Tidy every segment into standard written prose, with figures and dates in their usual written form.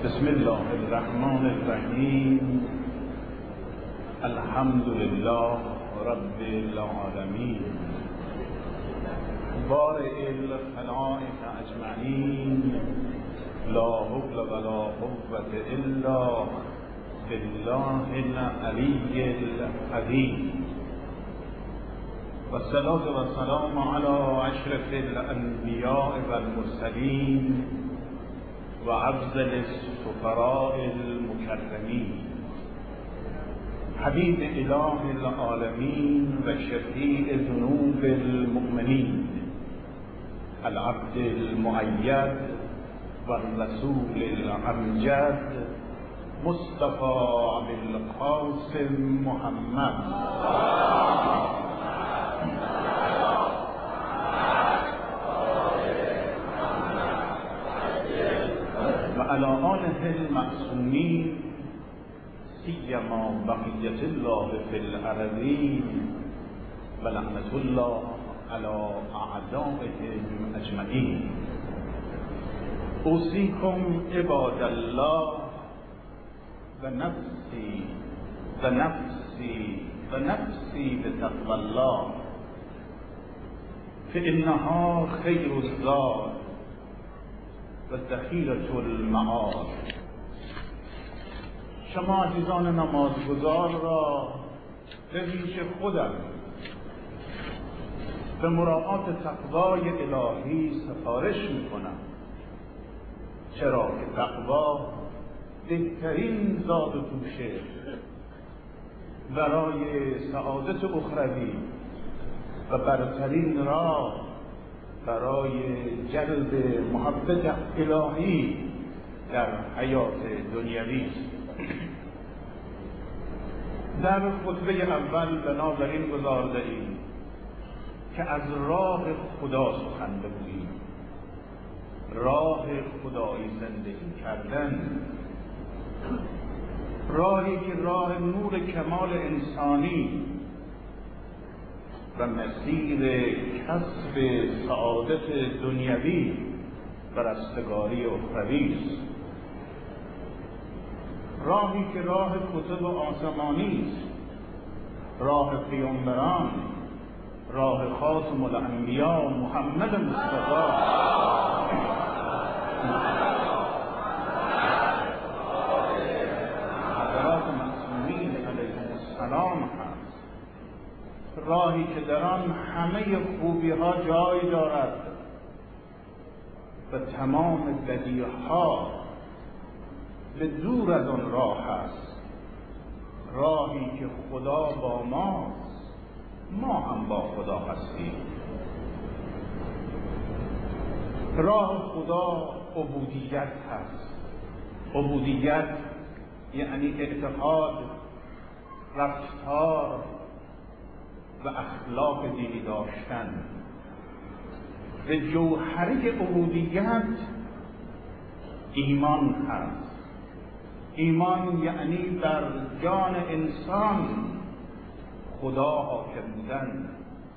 بسم الله الرحمن الرحیم. الحمد لله رب العالمین. بارئ الخلائق اجمعین. لا حول ولا قوة الا بالله العلی العظیم. والصلاة والسلام على اشرف الانبیاء والمرسلین و افضل السفراء المکرمین، حبیب اله العالمین و شفیع ذنوب المؤمنین، العبد المؤید و الرسول الامجد، مصطفى بالقاسم محمد و علی آله المعصومین، سیما بقیة الله فی الارضین و لعنة الله علی اعدائهم اجمعین. اوصیکم عباد الله و نفسی بتقوى الله فانها خیر الزاد و ذخیرة المعاد. شما عزیزان نمازگزار را به ویژه خودم به مراعات تقوای الهی سفارش میکنم، چرا که تقوا بهترین زاد و توشه برای سعادت اخروی و برترین راه برای جلب محبت الهی در حیات دنیوی است. در خطبه اول بنابراین گزارده ایم که از راه خدا سخن بگوییم، راه خدایی زندگی کردن، راهی که راه نور کمال انسانی و مسیر کسب سعادت دنیوی و رستگاری اخروی است، راهی که راه کتب آسمانی است، راه پیامبران، راه خاتم الانبیا محمد مصطفی حضرات معصومین علیهم السلام هست، راهی که در آن همه خوبی ها جای دارد و تمام بدی ها به دور از آن راه است، راهی که خدا با ماست، ما هم با خدا هستیم. راه خدا عبودیت هست. عبودیت یعنی اعتقاد، رفتار و اخلاق دینی داشتن. به جوهره عبودیت ایمان هست. ایمان یعنی در جان انسان خدا حاکم بودن،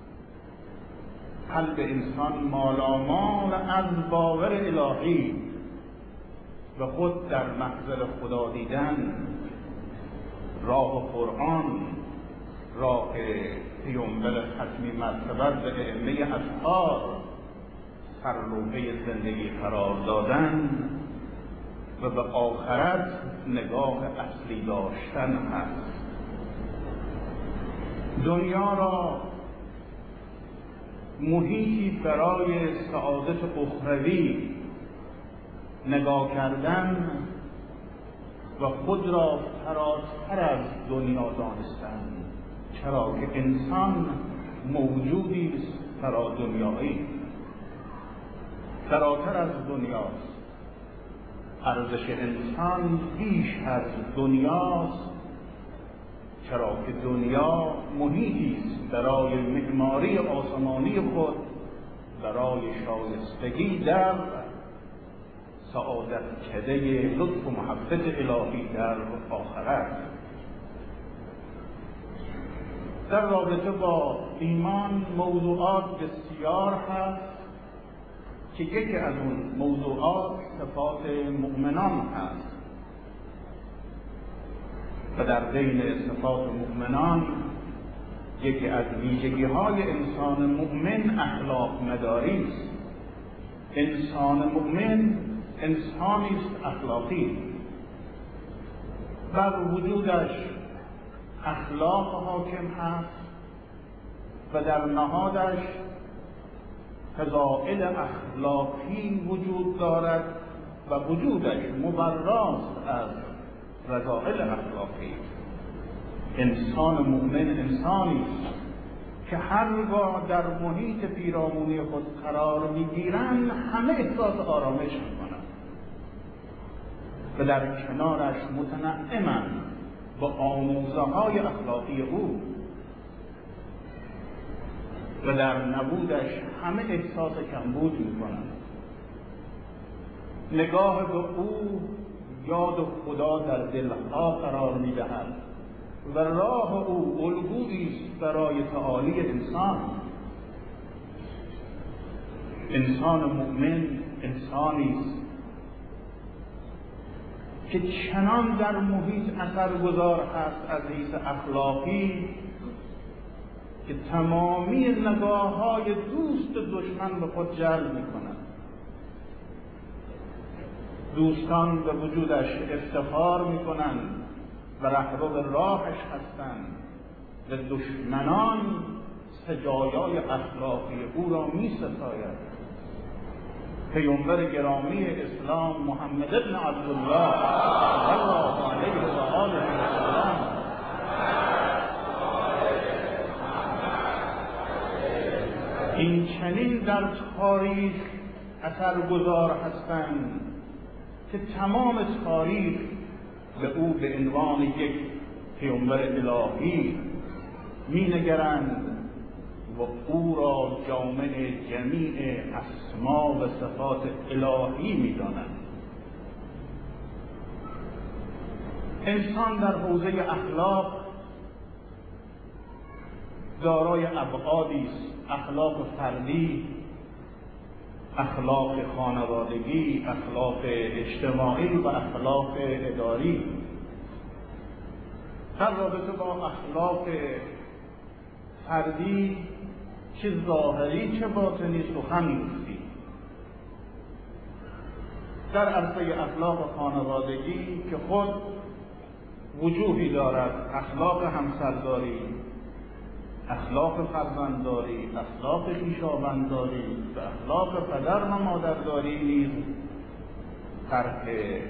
قلب انسان مالامال از باور الهی و خود در محضر خدا دیدن. راه قرآن، راه پیامبر ختمی مرتبت و ائمه اطهار سرلوحه زندگی قرار دادن و به آخرت نگاه اصلی داشتن هست. دنیا را محیطی برای سعادت اخروی نگاه کردن و خود را فراتر از دنیا دانستن، چرا که انسان موجودی است فرا دنیایی، فراتر از دنیاست. ارزش انسان بیش از دنیاست، چرا که دنیا محیطی است برای معماری آسمانی خود، برای شایستگی در سعادت کده لطف و محبت الهی در آخرت. در رابطه با ایمان موضوعات بسیار هست که یکی از اون موضوعات صفات مؤمنان هست. و در بین صفات مؤمنان یکی از ویژگی‌های انسان مؤمن اخلاق مداری است. انسان مؤمن انسانی است اخلاقی، بر وجودش اخلاق حاکم هست و در نهادش فضائل اخلاقی وجود دارد و وجودش مبراست از رذائل اخلاقی. انسان مؤمن انسانی است که هرگاه در محیط پیرامونی خود قرار میگیرند همه احساس آرامش میکنند و در کنارش متنعمند با آموزه‌های اخلاقی او و در نبودش همه احساس کمبود میکنند. نگاه به او یاد خدا در دلها قرار میدهد و راه او الگویی است برای تعالی انسان. انسان مؤمن انسانی است که چنان در محیط اثرگذار هست از حیث اخلاقی که تمامی نگاه‌های دوست دشمن به خود جلب می‌کنند. دوستان به وجودش افتخار می‌کنند و رهرو راهش هستند و دشمنان سجایای اخلاقی او را می‌ستایند. پیامبر گرامی اسلام محمد ابن عبدالله صلی الله علیه و آله و سلم این چنین در تاریخ اثرگذار هستند که تمام تاریخ به او به عنوان یک پیامبر الهی می‌نگرند و او را جامع جمیع اسما و صفات الهی می‌دانند. انسان در حوزه اخلاق دارای ابعادی است: اخلاق فردی، اخلاق خانوادگی، اخلاق اجتماعی و اخلاق اداری. در رابطه با اخلاق فردی چه ظاهری چه باطنی سخن نیستی. در عرصه اخلاق خانوادگی که خود وجوهی دارد: اخلاق همسرداری، اخلاق فرزندداری، اخلاق خویشاوندداری و اخلاق پدر و مادرداری نیز طرح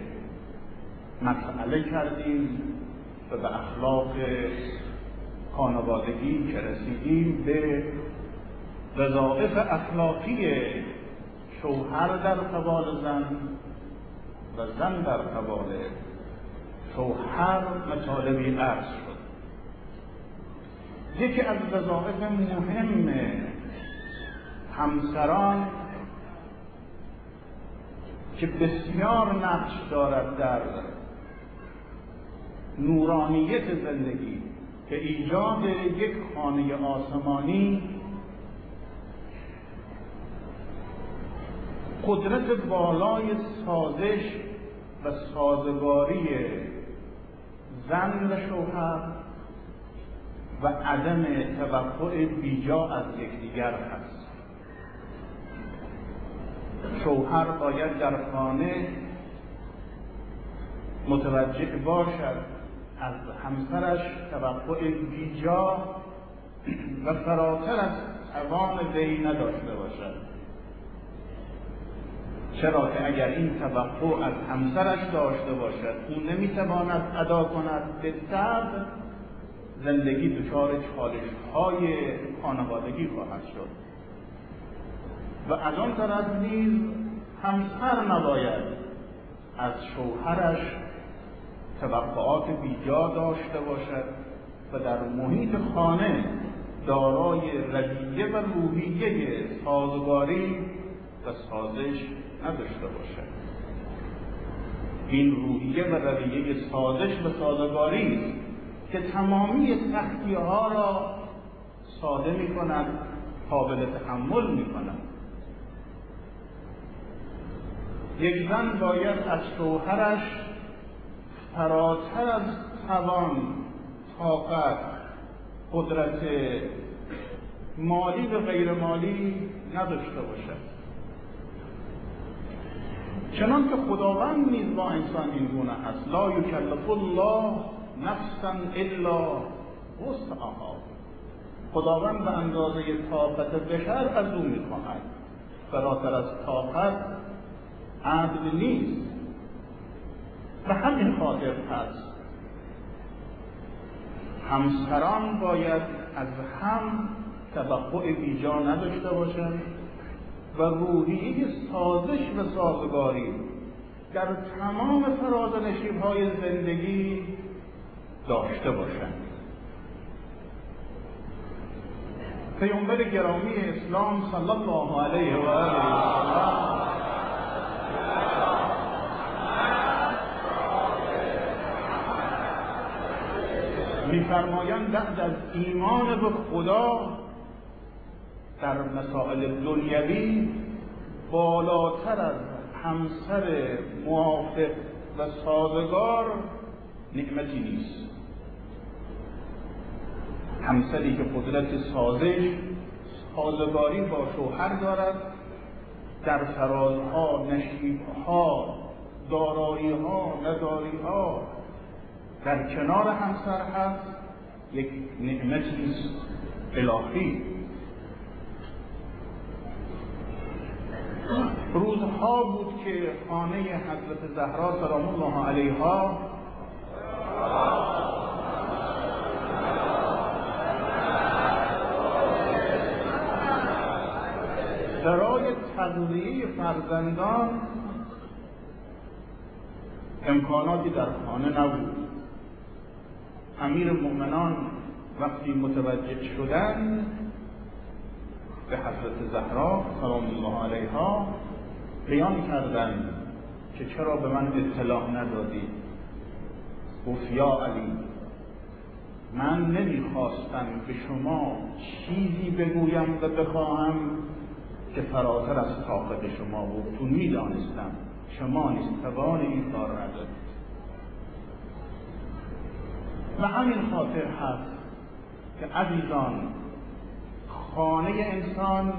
مسئله کردیم و به اخلاق خانوادگی که رسیدیم به وظایف اخلاقی شوهر در قبال زن و زن در قبال شوهر مطالبی عرض شد. یکی از وظایف مهم همسران که بسیار نقش دارد در نورانیت زندگی به ایجاد یک خانه آسمانی، قدرت بالای سازش و سازگاری زن و شوهر و عدم توقع بیجا از یکدیگر هست. شوهر باید در خانه متوجه باشد از همسرش توقع بیجا و فراتر از توان وی نداشته باشد، چرا که اگر این توقع از همسرش داشته باشد او نمیتواند ادا کند، به طبع زندگی دچار چالش‌های خانوادگی خواهد شد. و از آن طرف نیز همسر نباید از شوهرش توقعات بیجا داشته باشد و در محیط خانه دارای رویه و روحیه سازگاری و سازش نداشته باشد. این روحیه و رویه سازش و سازگاری است که تمامی سختی‌ها را ساده می‌کند، قابل تحمل می‌کند. یک زن باید از شوهرش فراتر از توان، طاقت، قدرت مالی و غیر مالی نداشته باشد. چنان که خداوند نیز با انسان این گونه است، لا یکلف الله نفسا الا وسعها. خداوند به اندازه طاقت بشر از او میخواهد، فراتر از طاقت عدل نیست. به همین خاطر هست همسران باید از هم توقع بیجا نداشته باشند و روحیه سازش و سازگاری در تمام فراز و نشیب‌های زندگی داشته باشند. پیامبر گرامی اسلام صلی الله علیه و آله و سلم می‌فرمایند بعد از ایمان به خدا در مسائل دنیوی بالاتر از همسر موافق و سازگار نعمتی نیست. همسری که قدرت سازش، سازگاری با شوهر دارد، در فرازها، نشیبها، داراییها، نداریها در کنار همسر هست، یک نعمتی است الهی. روزها بود که خانه حضرت زهرا سلام الله علیها برای تغذیه فرزندان امکاناتی در خانه نبود. امیرالمؤمنان وقتی متوجه شدند به حضرت زهرا سلام الله علیها بیان کردند که چرا به من اطلاع ندادی؟ گفت یا علی، من نمیخواستم به شما چیزی بگویم و بخواهم که فراتر از طاقت شما بود، چون میدانستم شما نیز توان این کار ندارید. و همین خاطر هست که عزیزان، خانه انسان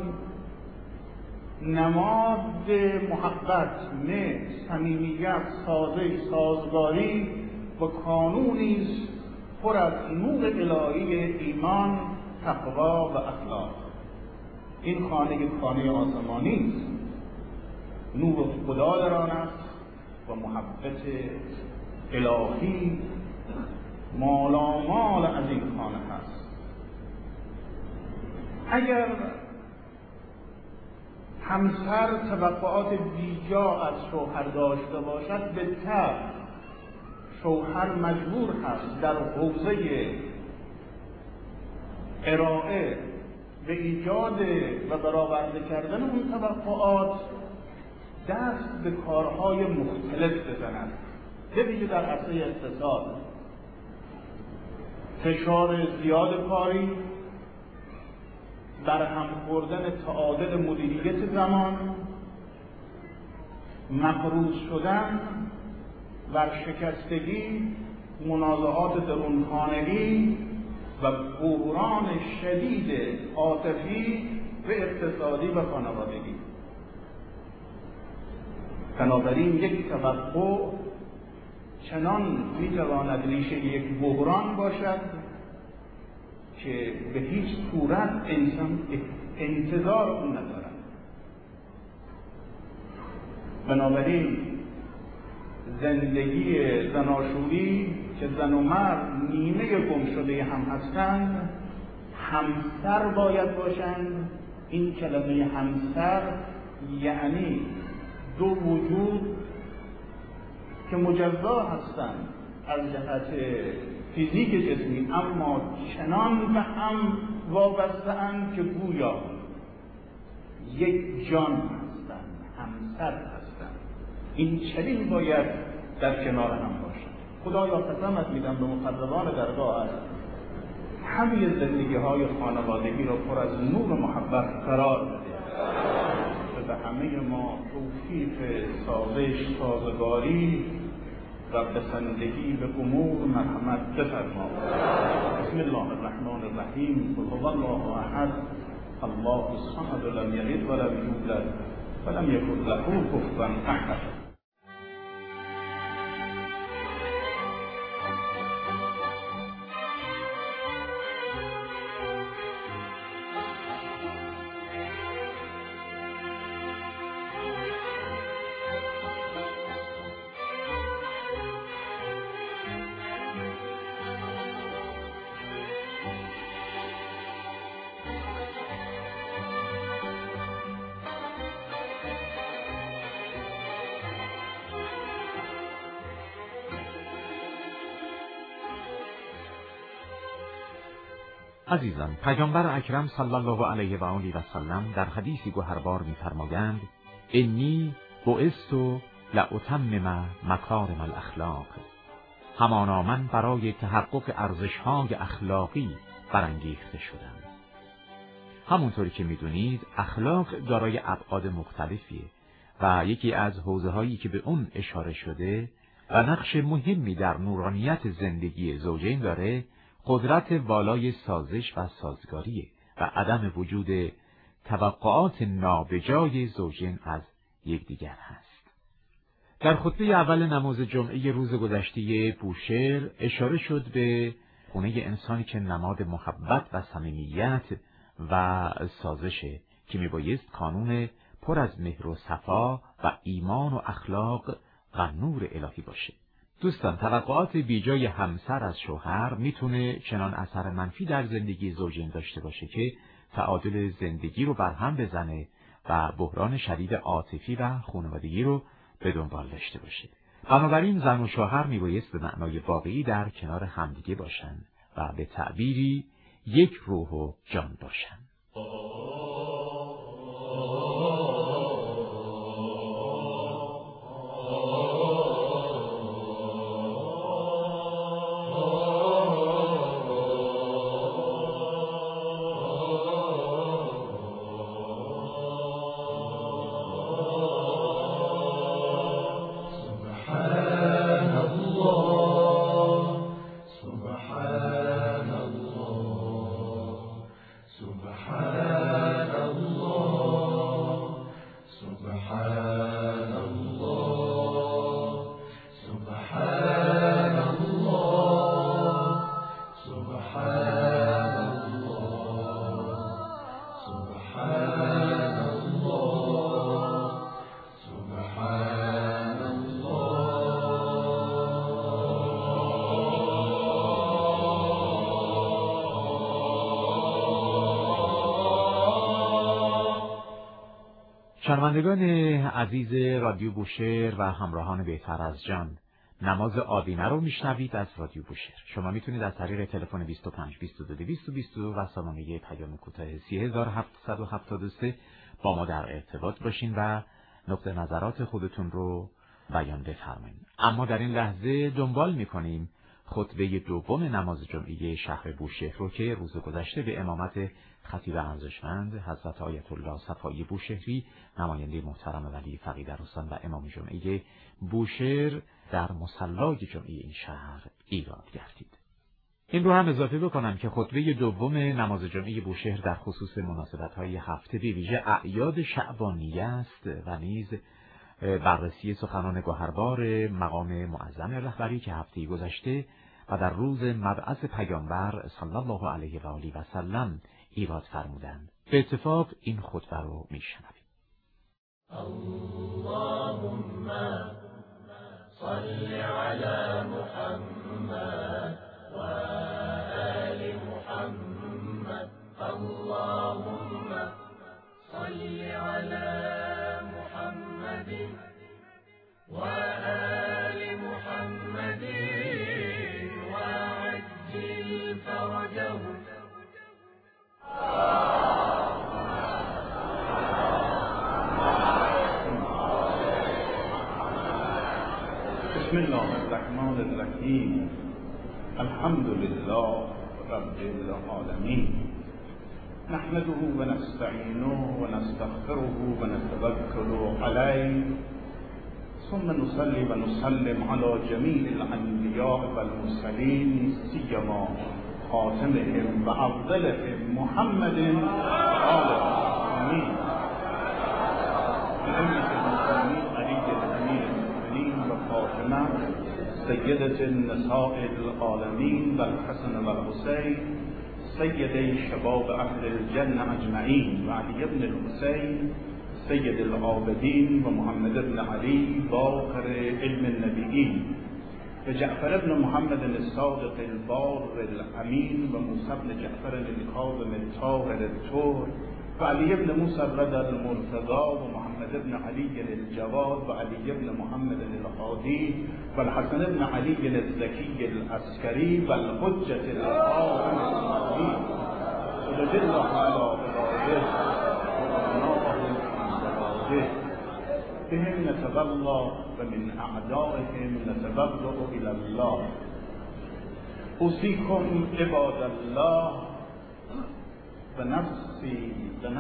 نماد محبت، مهر، صمیمیت، سازش، سازگاری و کانونی است پر از نور الهی ایمان، تقوا و اخلاق. این خانه آسمانی است، نور خدا در آن است و محبت الهی مالامال از این خانه هست. اگر همسر توقعات بیجا از شوهر داشته باشد، به طبع شوهر مجبور هست در حوزه ارائه به ایجاد و برآورده کردن اون توقعات دست به کارهای مختلف بزند، به ویژه در عرصه اقتصاد. فشار زیاد کاری، برهم خوردن تعادل مدیریت زمان، مقروض شدن، ورشکستگی، منازعات درونخانگی و بحران شدید عاطفی و اقتصادی و خانوادگی. بنابراین یک توقع چنان میتواند ریشه یک بحران باشد که به هیچ صورت انسان انتظار اون ندارد. بنابراین زندگی زناشویی که زن و مرد نیمه گم شده هم هستند، همسر باید باشند. این کلمه همسر یعنی دو وجود که مجزا هستند از جهت فیزیک جسمی، اما چنان به هم وابسته اند که گویا یک جان هستند، همسر هستند. این چنین باید در کنار هم باشند. خدایا قسمت میدم به مقربان درگاهت همه زندگی‌های خانوادگی را پر از نور و محبت قرار بده و به همه ما توفیق سازش، سازگاری و بسندگی به امور مرحمت بفرما. بسم الله الرحمن الرحیم. قل هو الله احد الله الصمد لم یلد ولم یولد ولم یکن له کفوا احد. عزیزان، پیامبر اکرم صلی الله علیه و آله و سلم در حدیثی گوهربار می‌فرمایند: انی بعثت لأتمم مکارم الاخلاق. همانا من برای تحقق ارزش‌های اخلاقی برانگیخته شدم. همونطوری که می‌دونید اخلاق دارای ابعاد مختلفیه و یکی از حوزه‌هایی که به اون اشاره شده و نقش مهمی در نورانیت زندگی زوجین داره قدرت والای سازش و سازگاریه و عدم وجود توقعات نابجای زوجین از یکدیگر هست. در خطبه اول نماز جمعه روز گذشته بوشهر اشاره شد به خونه انسانی که نماد محبت و صمیمیت و سازشه که میبایست کانون پر از مهر و صفا و ایمان و اخلاق و نور الهی باشه. دوستان، توقعات بیجای همسر از شوهر میتونه چنان اثر منفی در زندگی زوجین داشته باشه که تعادل زندگی رو برهم بزنه و بحران شدید عاطفی و خانوادگی رو به دنبال داشته باشه. بنابراین زن و شوهر میبایست به معنای واقعی در کنار همدیگه باشن و به تعبیری یک روح و جان باشن. شنوندگان عزیز رادیو بوشهر و همراهان بهتر از جان، نماز آدینه رو میشنوید از رادیو بوشهر. شما میتونید از طریق تلفن 25 22 222 و سامانه پیام کوتاه 3773 با ما در ارتباط باشین و نقطه نظرات خودتون رو بیان بفرمایید. اما در این لحظه دنبال میکنیم خطبه دوم نماز جمعه شهر بوشهر رو که روز گذشته به امامت خطیب ارزشمند حضرت آیت الله صفایی بوشهری، نماینده محترم ولی فقیه رستم و امام جمعه بوشهر در مصلای جمعه این شهر ایراد گردید. این رو هم اضافه بکنم که خطبه دوم نماز جمعه بوشهر در خصوص مناسبت‌های هفته به ویژه اعیاد شعبانیه است و نیز بررسی سخنان گوهربار مقام معظم رهبری که هفته گذشته و در روز مبعث پیامبر صلی الله علیه و آله و سلم ایراد فرمودند. به اتفاق این خطبه رو میشنویم. اللهم صل علی محمد و آل محمد. اللهم صل علی محمد و آل محمد وعجل فرجهم. بسم الله الرحمن الرحیم. الحمد لله رب العالمین. نحمده و نستعینه و نستغفره و نتوکل علیه. ثم نصلي ونسلم على جميع الأنبياء والمرسلين سيما خاتمهم وأفضلهم محمد آله آمين. بأمة المسلمين علي الأمير المؤمنين وفاطمة سيدة النساء العالمين والحسن والحسين سيدي شباب أهل الجنة أجمعين وعلي بن الحسين سيد العابدين ومحمد بن علي باقر علم النبيين وجعفر بن محمد الصادق البار الأمين وموسى بن جعفر الكاظم الطاهر الطهر وعلي بن موسى الرضا المرتضى ومحمد بن علي الجواد وعلي بن محمد الهادي والحسن بن علي الزكي العسكري والحجة القائم المهدي صلى الله على عباده بهم نتبلى ومن أعدائهم نتبرأ إلى الله. أوصيكم عباد الله بنفسي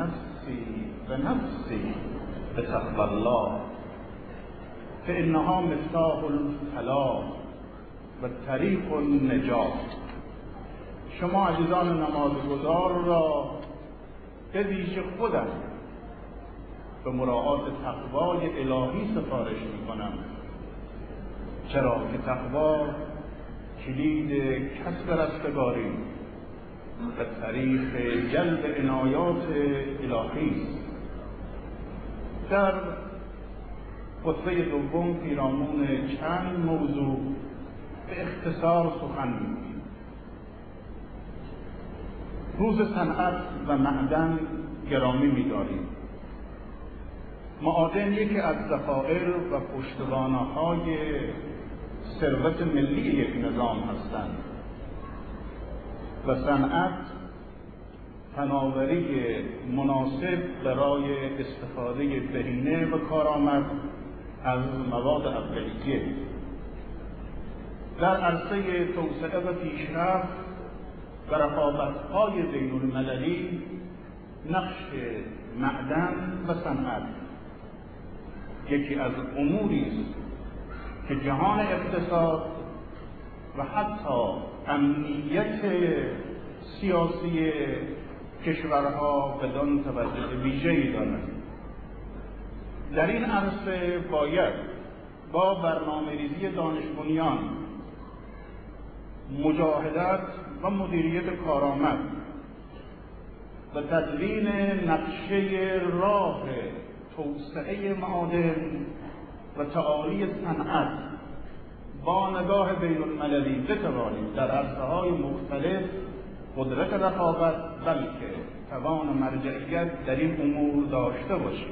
بتقوى الله فإنها مفتاح الفلاح و طریق النجاة. شما عزیزان نمازگزار را به ویژه خودم به مراعات تقوای الهی سفارش میکنم، چرا که تقوا کلید کسب رستگاری به طریق جلب عنایات الهی است. در خطبه دوم پیرامون چند موضوع به اختصار سخن میگویم. روز صنعت و معدن گرامی می‌داریم. معادن یکی از ذخایر و پشتوانه‌های ثروت ملی یک نظام هستند و صنعت فناوری مناسب برای استفاده بهینه و کارآمد از مواد اولیه. در عرصه توسعه و پیشرفت و رقابت‌های بین‌المللی نقش معدن و صنعت یکی از اموری است که جهان اقتصاد و حتی امنیت سیاسی کشورها بدان توجه ویژه‌ای دارند. در این عرصه باید با برنامه‌ریزی دانش بنیان، مجاهدت و مدیریت کارآمد و تدوین نقشه راه توسعه معادن و تعالی صنعت با نگاه بین المللی بتوانیم در عرصه‌های مختلف قدرت رقابت بلکه توان مرجعیت در این امور داشته باشیم.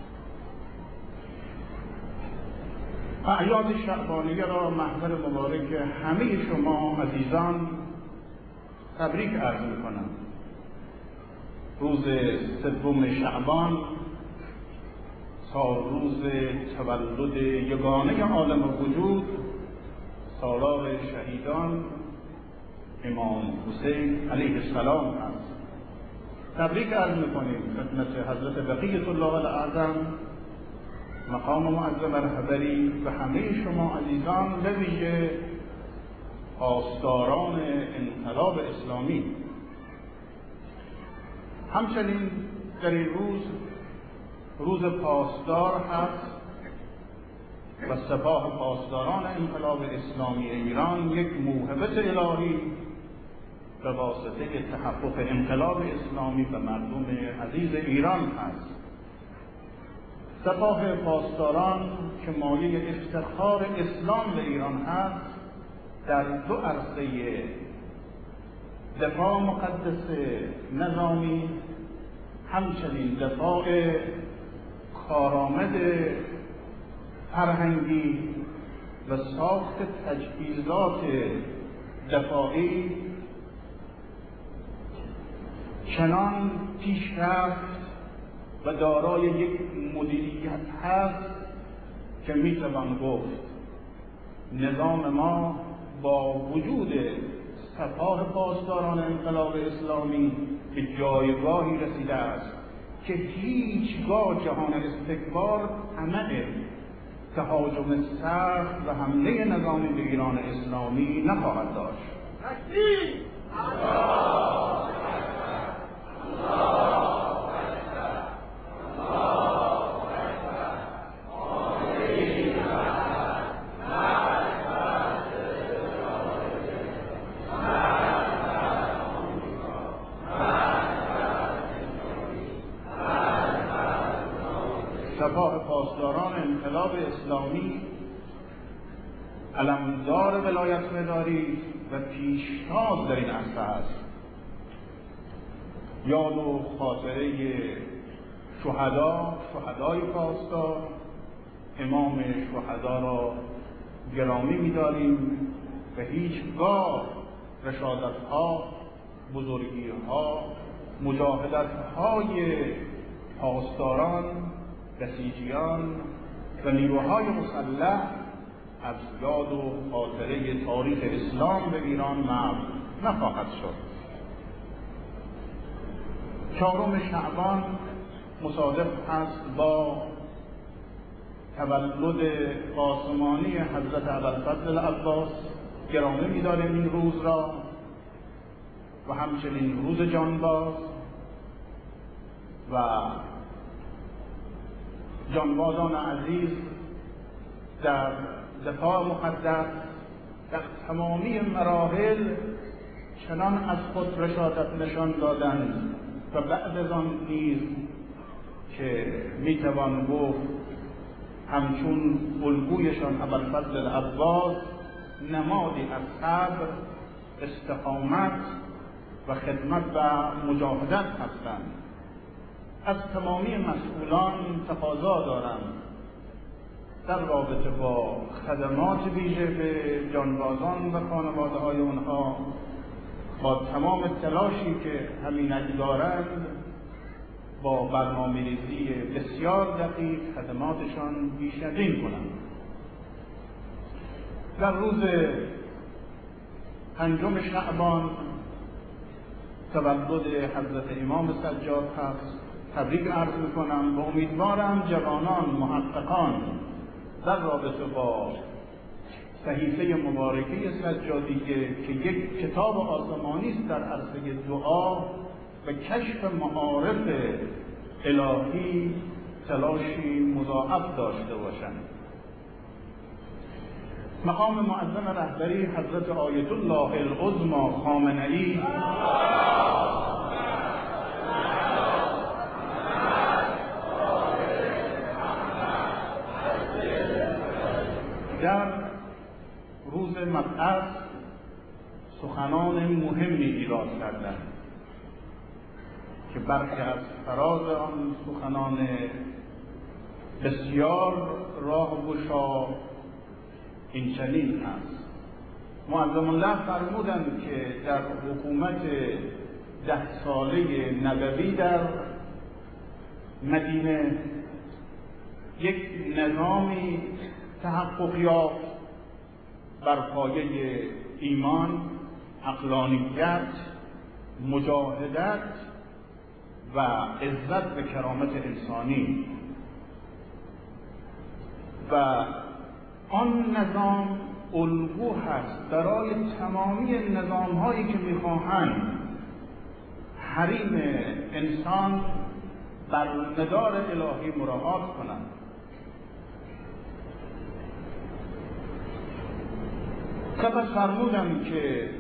اعیاد شعبانیه را محضر مبارک همه شما عزیزان تبریک عرض می‌کنم. روز سوم شعبان روز تولد یگانه عالم وجود سالار شهیدان امام حسین علیه السلام است. تبریک عرض می‌کنیم خدمت حضرت بقیة الله الاعظم مقام معظم رهبری و همه شما عزیزان به ویژه پاسداران انقلاب اسلامی. همچنین در این روز پاسدار هست و سپاه پاسداران انقلاب اسلامی ایران یک موهبت الهی به واسطه تحقق انقلاب اسلامی و مردم عزیز ایران هست. سپاه پاسداران که مایه افتخار اسلام به ایران هست در دو عرصه دفاع مقدس نظامی، همچنین دفاع کارآمد فرهنگی و ساخت تجهیزات دفاعی چنان پیشرفت و دارای یک مدیریت هست که میتوان گفت نظام ما با وجود سپاه پاسداران انقلاب اسلامی به جایگاهی رسیده است که هیچگاه جهان استکبار طمع تهاجم سخت و حمله نظامی به ایران اسلامی نخواهد داشت. سپاه پاسداران انقلاب اسلامی علمدار ولایت مداری و پیشتاز در این عرصه است. یاد و خاطره شهدای پاسدار، امام شهدا را گرامی می‌داریم و هیچگاه رشادت‌ها، بزرگی‌ها، مجاهدت‌های پاسداران، بسیجیان و نیروهای مسلح از یاد و خاطره تاریخ اسلام به ایران محو نخواهد شد. 4 شعبان مصادف است با تولد قاسمانی حضرت ابوالفضل العباس. گرامی می‌داریم این روز را و همچنین روز جانباز و جانبازان عزیز در دفاع مقدس در تمامی مراحل چنان از خود رشادت نشان دادند و بعد از آن نیز که میتوان گفت همچون الگویشان ابوالفضل العباس نمادی از صبر، استقامت و خدمت و مجاهدت هستند. از تمامی مسئولان تقاضا دارم در رابطه با خدمات ویژه به جانبازان و خانواده های اونها با تمام تلاشی که همینک دارند با برنامه‌ریزی بسیار دقیق خدماتشان بیشترین کنند. در روز 5 شعبان تولد حضرت امام سجاد هست. تبریک عرض میکنم و امیدوارم جوانان محققان در رابطه با صحیفه مبارکه سجادیه که یک کتاب آسمانی است در عرصه دعا و کشف معارف الهی تلاشی مضاعف داشته باشند. مقام معظم رهبری حضرت آیت الله العظمی خامنه‌ای در روز مبعث سخنان مهمی ایراد کردند که برخی از فراز آن سخنان بسیار راهگشا این چنین است. معظم الله فرمودند که در حکومت 10 ساله نبوی در مدینه یک نظامی تحقق یافت بر پایه ایمان، عقلانیت، مجاهدت و عزت و کرامت انسانی و آن نظام الگو هست برای تمامی نظام‌هایی که می‌خواهند حریم انسان بر مدار الهی مراعات کنند. سپس فرمودم که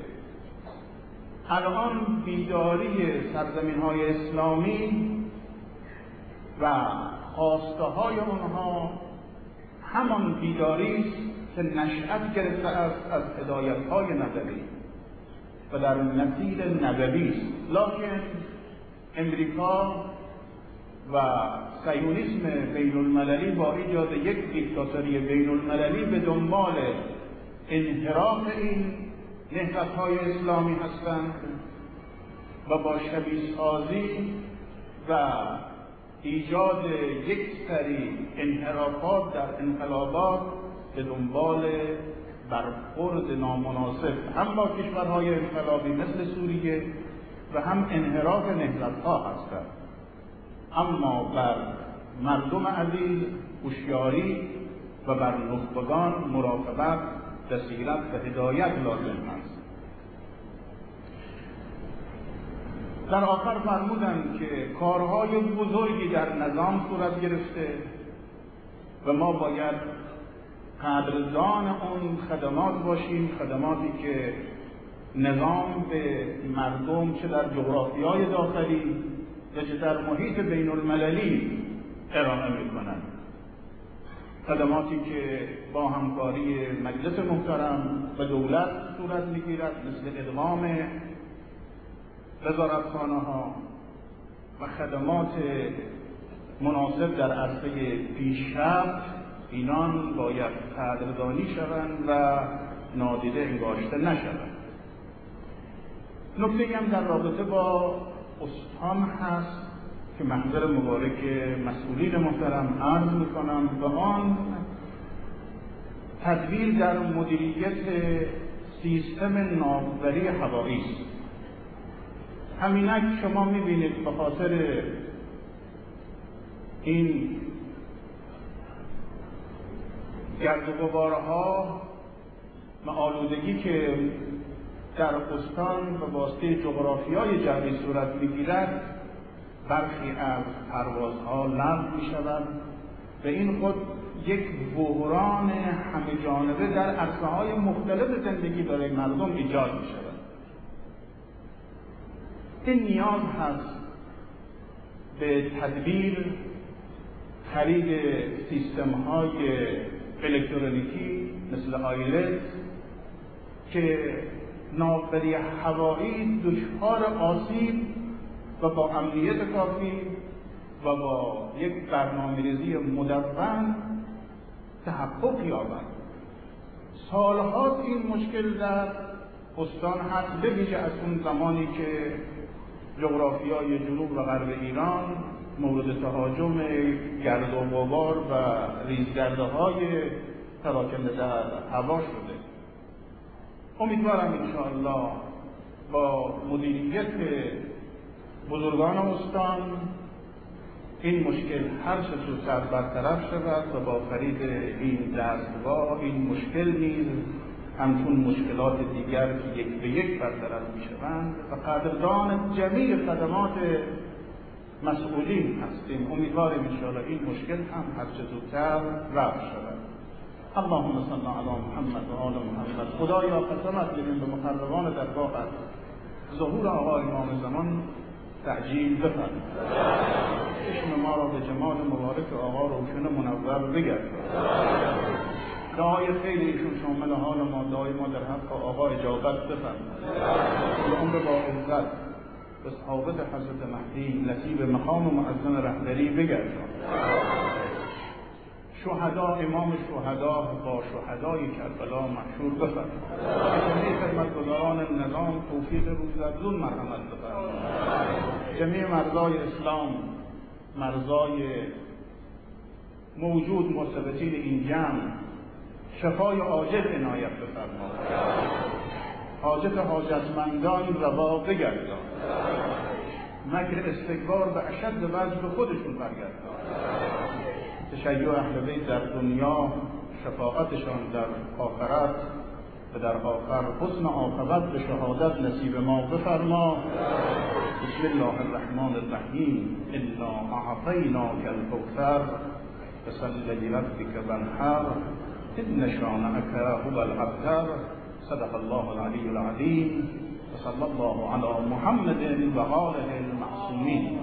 الان بیداری سرزمین‌های اسلامی و خواسته های آنها همان بیداری است که نشأت گرفته است از هدایت‌های نبوی و در مسیر نبوی است. لکن امریکا و صهیونیسم بین المللی با ایجاد یک دیکتاتوری بین المللی به دنبال انحراف این نهضت‌های اسلامی هستند و با شبیه سازی و ایجاد یک سری انحرافات در انقلابات به دنبال برخورد نامناسب هم با کشورهای انقلابی مثل سوریه و هم انحراف نهضت‌ها هستند. اما بر مردم عزیز هوشیاری و و بر نخبگان مراقبت، بصیرت و هدایت لازم است. در آخر فرمودند که کارهای بزرگی در نظام صورت گرفته و ما باید قدردان اون خدمات باشیم، خدماتی که نظام به مردم چه در جغرافیای داخلی و چه در محیط بین المللی ارائه می‌کنند. خدماتی که با همکاری مجلس محترم و دولت صورت می‌گیرد، مثل ادغام وزارتخانه‌ها و خدمات مناسب در عرصه پیشرفت، اینان باید قدردانی شوند و نادیده انگاشته نشوند. نکته‌ای هم در رابطه با استان هست که محضر مبارک مسئولین محترم عرض می‌کنم و آن تدبیر در مدیریت سیستم ناوبری هوایی است. همینک شما می‌بینید به خاطر این گرد و غبارها و آلودگی که در استان به واسطه جغرافیای جوی صورت می‌گیرد، برخی از پروازها لغو می‌شوند و این خود یک بحران همه جانبه در عرصه‌های مختلف زندگی برای مردم ایجاد می‌شود. این نیاز هست به تدبیر، خرید سیستم‌های الکترونیکی مثل آیلت که ناوبری هوایی دچار آسیب و با امنیت کافی و با یک برنامه‌ریزی مدون تحقق یابد. سالهاست این مشکل در استان هست، به ویژه از اون زمانی که جغرافیای جنوب و غرب ایران مورد تهاجم گرد و غبار و ریزگرده‌های تراکنده در هوا شده. امیدوارم انشاءالله با مدیریت بزرگان استان این مشکل هر چه زودتر برطرف شود و با خرید این دستگاه این مشکل نیز همچون مشکلات دیگر که یک به یک برطرف می‌شوند و قدردان جمیع خدمات مسئولین هستیم. امیدواریم انشاءالله این مشکل هم هر چه زودتر رفع شود. اللهم صل علی محمد و آل محمد. خدایا قسمت بدیم به مقربان درگاهت ظهور آقا امام زمان تعجیل بفرما. چشم ما را به جمال مبارک آقا روشن منور بگردان. دعای خیر ایشون شامل حال ما، دعای ما در حق آقا اجابت بفرما. طول عمر با عزت به صحابت حضرت مهدی نصیب مقام معظم رهبری بگردان. شهدا، امام شهدا با شهدای کربلا محشور بفرما. جمیع خدمتگزاران نظام توفیق روزافزون مرحمت بفرما. جمیع مرزای اسلام، مرزای موجود مرتبطین این جمع، شفای عاجل عنایت بفرما. حاجت حاجتمندان روا بگردان. مکر استکبار به اشد وجه به خودشون برگردان. تشیع اهل بیت در دنیا، شفاعتشان در آخرت و در آخر حسن عاقبت به شهادت نصیب ما بفرما. بسم الله الرحمن الرحیم. انا اعطیناک الکوثر فصل لربک وانحر ان شانئک هو الابتر. صدق الله العلی العظیم و صلی الله علی محمد و آله المعصومین.